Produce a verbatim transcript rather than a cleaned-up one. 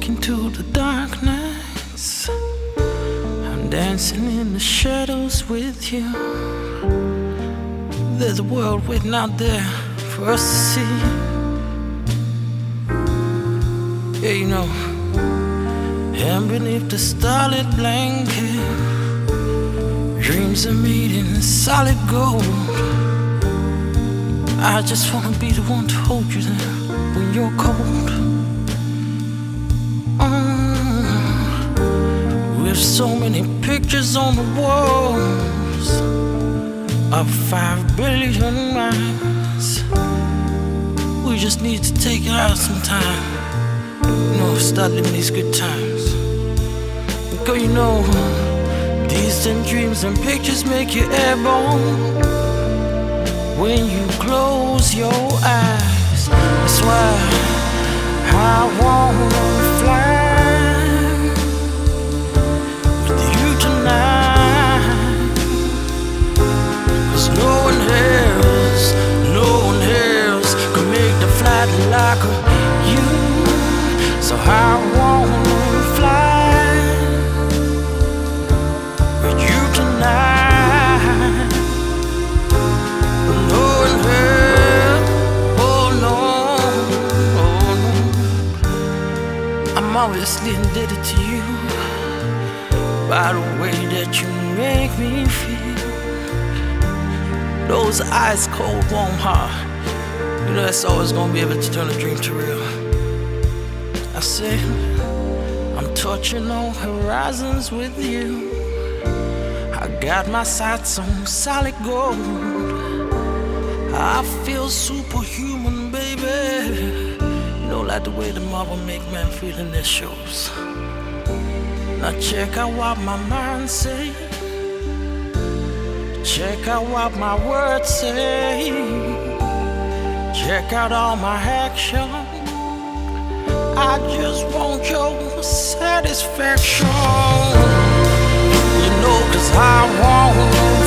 walk into the darkness. I'm dancing in the shadows with you. There's a world waiting out there for us to see. Yeah, you know, and beneath the starlit blanket, dreams are made in solid gold. I just wanna be the one to hold you there when you're cold. Mm. With so many pictures on the walls of five billion miles, we just need to take out some time, you know, start living these good times. Because you know, distant dreams and pictures make you airborne when you close your eyes. That's why I wanna fly with you tonight. 'Cause no one else, no one else can make the flight like you. So I wanna fly with you tonight. No one else, oh no, oh no. I'm obviously indebted to you by the way that you make me feel. Those ice cold warm heart, you know that's always gonna be able to turn a dream to real. I said, I'm touching on horizons with you. I got my sights on solid gold. I feel superhuman, baby. You know, like the way the Marvel make man feel in their shows. Now check out what my mind say. Check out what my words say. Check out all my action. I just want your satisfaction. You know, 'cause I want